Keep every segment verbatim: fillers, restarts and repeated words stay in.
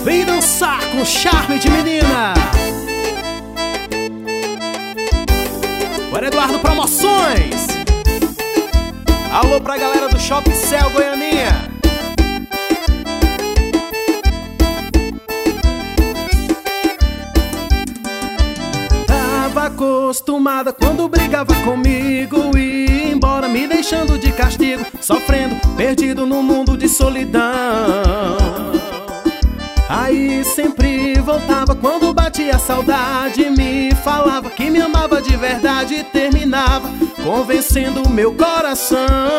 Vem dançar com charme de menina. Bora, Eduardo Promoções. Alô pra galera do Shopping Céu Goianinha. Tava acostumada quando brigava comigo e ia embora me deixando de castigo, sofrendo, perdido no mundo de solidão. Aí sempre voltava quando batia a saudade, me falava que me amava de verdade e terminava convencendo o meu coração.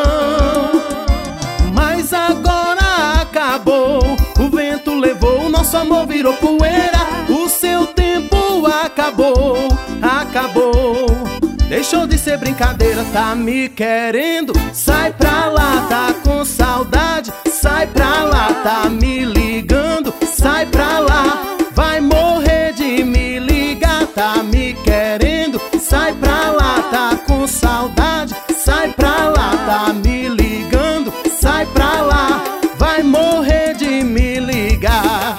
Mas agora acabou, o vento levou, o nosso amor virou poeira. O seu tempo acabou, acabou. Deixou de ser brincadeira, tá me querendo? Sai pra lá, tá com saudade. Sai pra lá, tá me ligando. Sai pra lá, vai morrer de me ligar. Tá me querendo? Sai pra lá, tá com saudade. Sai pra lá, tá me ligando. Sai pra lá, vai morrer de me ligar.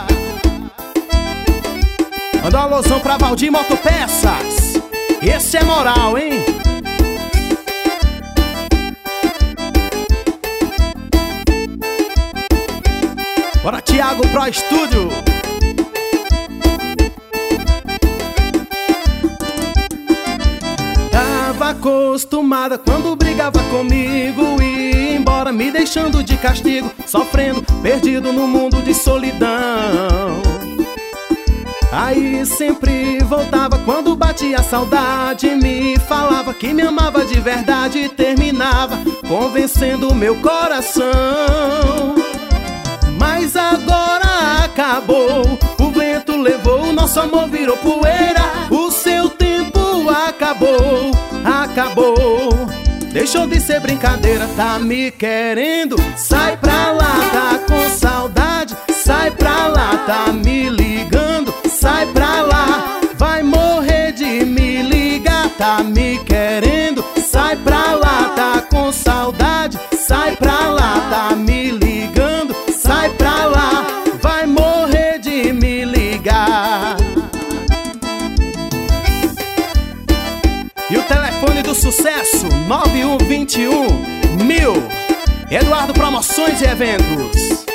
Manda um alusão pra Valdir Motopeças. Esse é moral, hein? Bora, Thiago Pro Estúdio. Tava acostumada quando brigava comigo e ia embora me deixando de castigo, sofrendo, perdido no mundo de solidão. Aí sempre voltava quando batia a saudade, me falava que me amava de verdade e terminava convencendo o meu coração. Mas agora acabou, o vento levou, o nosso amor virou poeira. O seu tempo acabou, acabou. Deixou de ser brincadeira, tá me querendo? Sai pra lá, tá com saudade. Sai pra lá, tá me ligando. Sai pra lá, vai morrer de me ligar. Tá me querendo? Sai pra lá, tá com saudade. Sai pra lá, tá me ligando. Sai pra lá, vai morrer de me ligar. E o telefone do sucesso, nove um dois um mil. Eduardo Promoções e Eventos.